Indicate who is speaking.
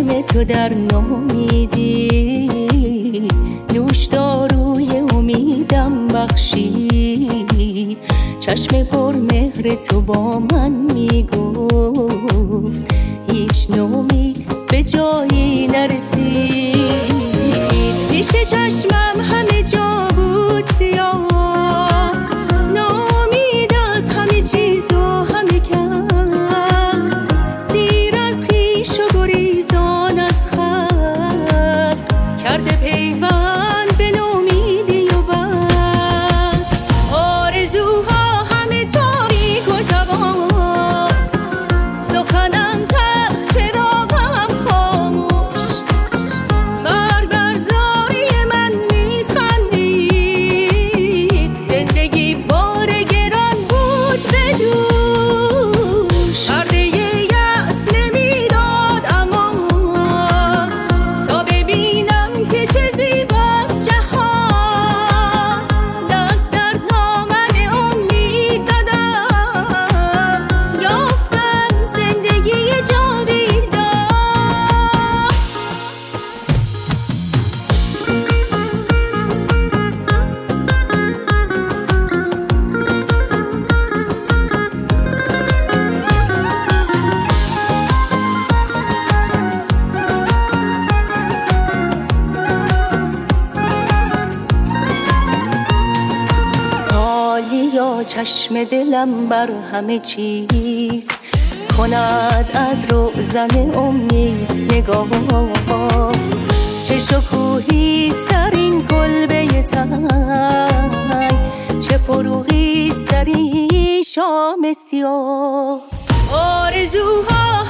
Speaker 1: دل تو در نامیدی، نوشداروی امیدم بخشی. چشم پر مهر تو با من میگفت هیچ نومید به جایی نرسید. پیش چشمم همه جا بود سیاه، نامید از همه چیز و همه کس، سیر از خویش و گریزان از خلق، کرده پیوند به نومیدی و بس. آرزوها همه تاریک و تباه، سخنم تلخ چراغم خاموش، مرگ بر زاری من میخندید، زندگی بار گران بود به دوش. پرده یأس نمیداد امان، تا ببینم که چه زیباست جهان. دست در دامن امید زدم، یافتم زندگی جاویدان. حالیا چشم دلم بر همه چیز کند از روزن امید نگاه. چه شکوهیست در این کلبه تنگ، چه فروغیست در این شام سیاه. آرزوها